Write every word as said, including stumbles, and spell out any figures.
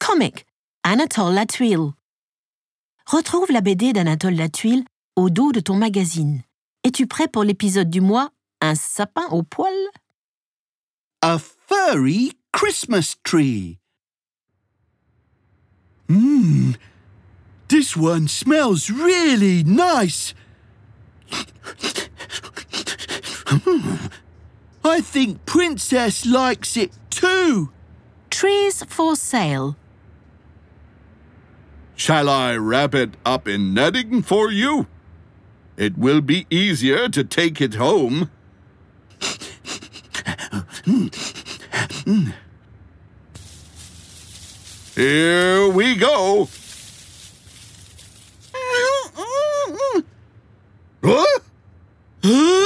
Comic, Anatole Latwille. Retrouve la B D d'Anatole Latwille au dos de ton magazine. Es-tu prêt pour l'épisode du mois Un sapin au poil? A furry Christmas tree. Mmm, this one smells really nice. I think Princess likes it too. Trees for sale. Shall I wrap it up in netting for you? It will be easier to take it home. Here we go. Huh?